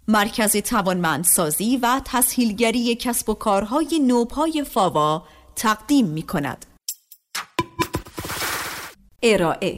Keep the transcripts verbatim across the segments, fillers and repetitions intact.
مرکز توانمندسازی و تسهیلگری کسب و کارهای نوپای فاوا تقدیم می کند. ارائه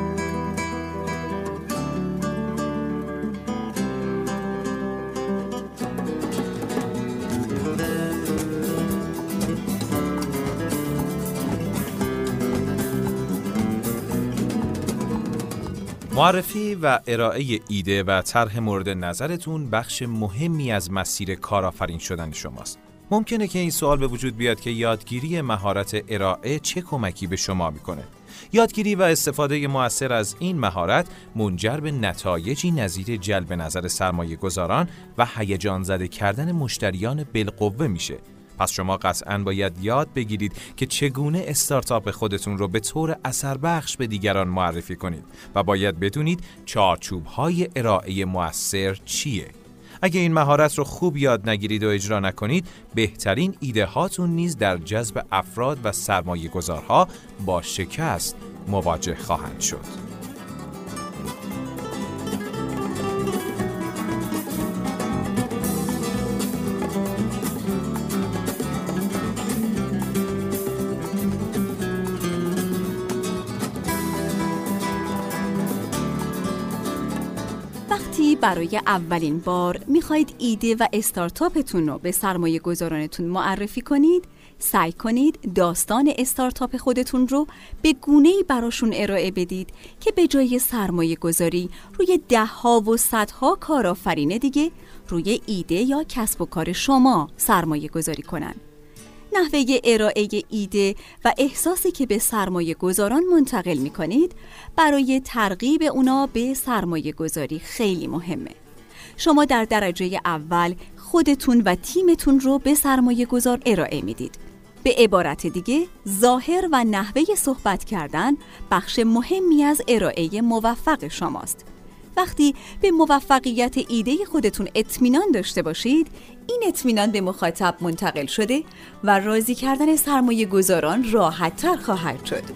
معرفی و ارائه ایده و طرح مورد نظرتون بخش مهمی از مسیر کارآفرین شدن شماست. ممکنه که این سوال به وجود بیاد که یادگیری مهارت ارائه چه کمکی به شما میکنه؟ یادگیری و استفاده مؤثر از این مهارت منجر به نتایجی نظیر جلب نظر سرمایه گذاران و هیجان زده کردن مشتریان بالقوه میشه. پس شما قطعاً باید یاد بگیرید که چگونه استارتاپ خودتون رو به طور اثربخش به دیگران معرفی کنید و باید بدونید چارچوب‌های ارائه مؤثر چیه. اگه این مهارت رو خوب یاد نگیرید و اجرا نکنید، بهترین ایده هاتون نیز در جذب افراد و سرمایه گذارها با شکست مواجه خواهند شد. وقتی برای اولین بار میخواید ایده و استارتاپتون رو به سرمایه گذارانتون معرفی کنید، سعی کنید داستان استارتاپ خودتون رو به گونه‌ای براشون ارائه بدید که به جای سرمایه گذاری روی ده ها و صدها کارآفرین دیگه روی ایده یا کسب و کار شما سرمایه گذاری کنن. نحوه ارائه ایده و احساسی که به سرمایه گذاران منتقل می کنید برای ترغیب اونا به سرمایه گذاری خیلی مهمه. شما در درجه اول خودتون و تیمتون رو به سرمایه گذار ارائه میدید. به عبارت دیگه، ظاهر و نحوه صحبت کردن بخش مهمی از ارائه موفق شماست. وقتی به موفقیت ایده خودتون اطمینان داشته باشید، این اطمینان به مخاطب منتقل شده و راضی کردن سرمایه گذاران راحت تر خواهد شد.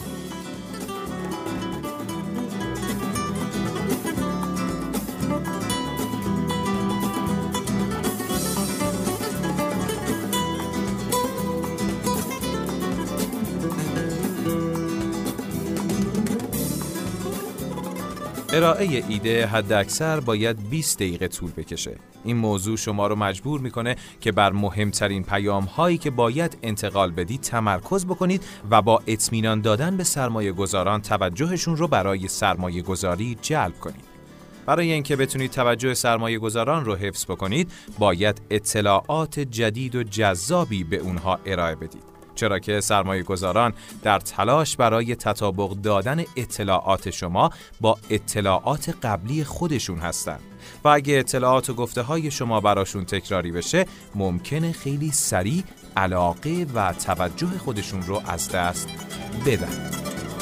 ارائه ایده حداکثر باید بیست دقیقه طول بکشه. این موضوع شما رو مجبور میکنه که بر مهمترین پیام هایی که باید انتقال بدید تمرکز بکنید و با اطمینان دادن به سرمایه گذاران توجهشون رو برای سرمایه گذاری جلب کنید. برای اینکه بتونید توجه سرمایه گذاران رو حفظ بکنید، باید اطلاعات جدید و جذابی به اونها ارائه بدید. چرا که سرمایه گذاران در تلاش برای تطابق دادن اطلاعات شما با اطلاعات قبلی خودشون هستند و اگه اطلاعات و گفته های شما براشون تکراری بشه، ممکنه خیلی سریع علاقه و توجه خودشون رو از دست بدن.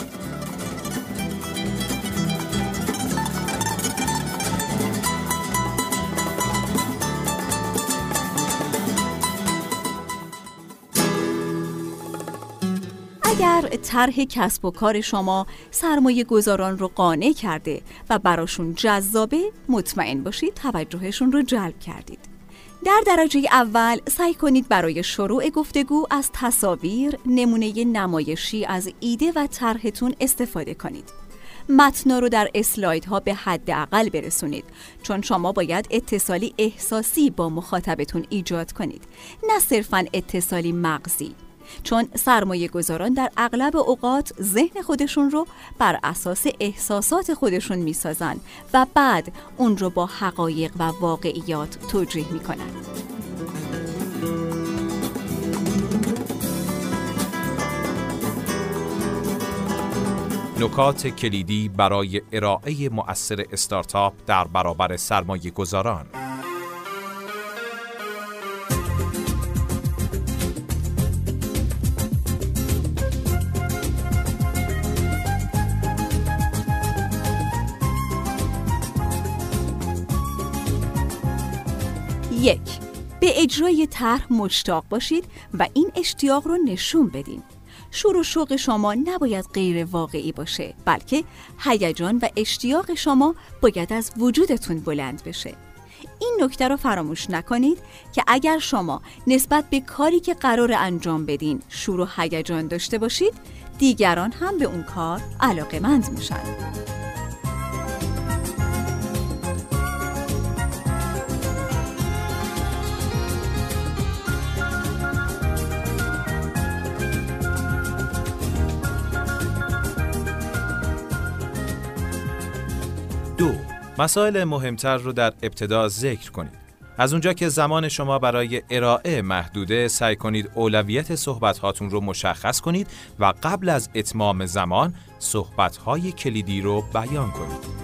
اگر طرح کسب و کار شما سرمایه گذاران رو قانع کرده و براشون جذابه، مطمئن باشید توجهشون رو جلب کردید. در درجه اول سعی کنید برای شروع گفتگو از تصاویر، نمونه نمایشی از ایده و طرحتون استفاده کنید. متن رو در اسلایدها به حداقل برسونید، چون شما باید اتصالی احساسی با مخاطبتون ایجاد کنید، نه صرفاً اتصالی مغزی. چون سرمایه گذاران در اغلب اوقات ذهن خودشون رو بر اساس احساسات خودشون میسازن و بعد اون رو با حقایق و واقعیات توجیه میکنن. نکات کلیدی برای ارائه مؤثر استارتاپ در برابر سرمایه گذاران. یک، به اجرای طرح مشتاق باشید و این اشتیاق رو نشون بدین. شور و شوق شما نباید غیر واقعی باشه، بلکه هیجان و اشتیاق شما باید از وجودتون بلند بشه. این نکته رو فراموش نکنید که اگر شما نسبت به کاری که قرار انجام بدین شور و هیجان داشته باشید، دیگران هم به اون کار علاقه‌مند میشن. دو، مسائل مهمتر رو در ابتدا ذکر کنید. از اونجا که زمان شما برای ارائه محدوده، سعی کنید اولویت صحبت‌هاتون رو مشخص کنید و قبل از اتمام زمان صحبت‌های کلیدی رو بیان کنید.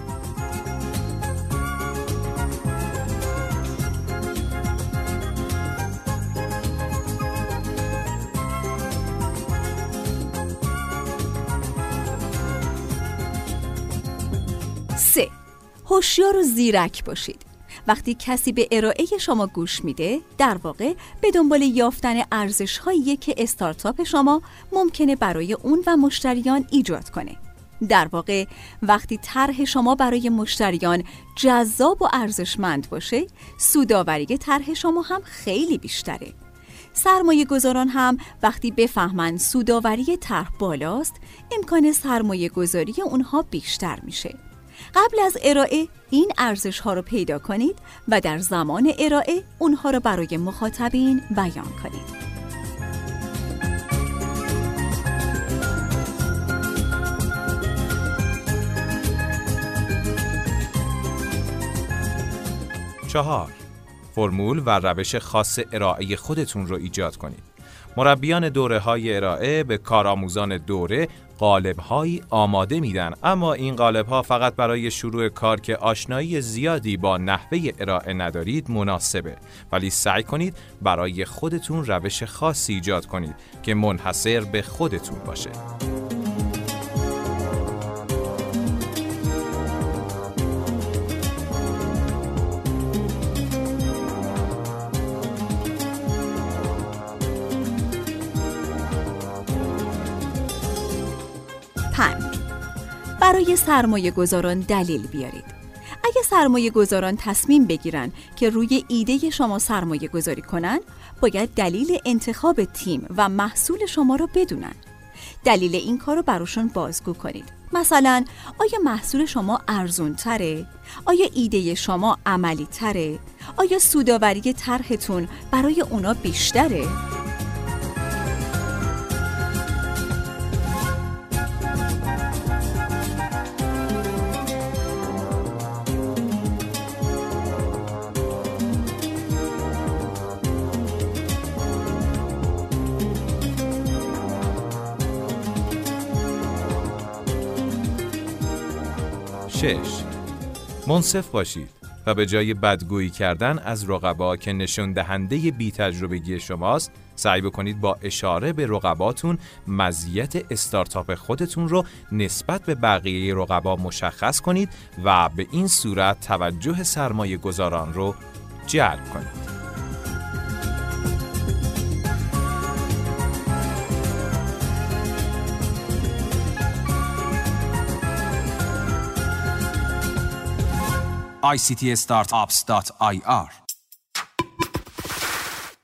سه، هوشیار و زیرک باشید. وقتی کسی به ارائه شما گوش میده، در واقع به دنبال یافتن ارزش‌هایی که استارتاپ شما ممکنه برای اون و مشتریان ایجاد کنه. در واقع وقتی طرح شما برای مشتریان جذاب و ارزشمند باشه، سودآوری طرح شما هم خیلی بیشتره. سرمایه گذاران هم وقتی بفهمن سودآوری طرح بالاست، امکان سرمایه گذاری اونها بیشتر میشه. قبل از ارائه این ارزش ها رو پیدا کنید و در زمان ارائه اونها رو برای مخاطبین بیان کنید. چهار، فرمول و روش خاص ارائه خودتون رو ایجاد کنید. مربیان دوره‌های ارائه به کارآموزان دوره قالب‌هایی آماده میدن، اما این قالب‌ها فقط برای شروع کار که آشنایی زیادی با نحوه ارائه ندارید مناسبه، ولی سعی کنید برای خودتون روش خاصی ایجاد کنید که منحصر به خودتون باشه. پنج، برای سرمایه گذاران دلیل بیارید. اگه سرمایه گذاران تصمیم بگیرن که روی ایده شما سرمایه گذاری کنن، باید دلیل انتخاب تیم و محصول شما رو بدونن. دلیل این کار رو براشون بازگو کنید. مثلا آیا محصول شما ارزون تره؟ آیا ایده شما عملی تره؟ آیا سودآوری طرحتون برای اونا بیشتره؟ شش، منصف باشید و به جای بدگویی کردن از رقبا که نشون دهنده بی تجربگی شماست، سعی بکنید با اشاره به رقباتون مزیت استارتاپ خودتون رو نسبت به بقیه رقبا مشخص کنید و به این صورت توجه سرمایه گذاران رو جلب کنید. آی سی تی startups dot I R